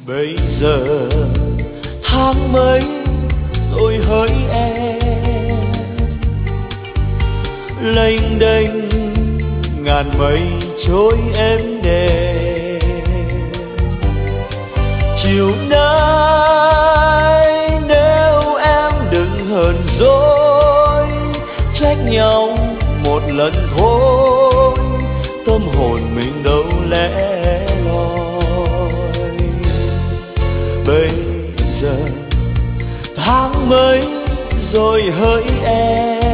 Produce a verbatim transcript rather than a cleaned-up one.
Bây giờ tháng mấy rồi hỡi em, lênh đênh ngàn mây trôi êm đềm. Chiều nay nếu em đừng hờn dỗi, trách nhau một lần thôi, tâm hồn mình đâu lẽ loi. Bây giờ tháng mấy rồi hỡi em,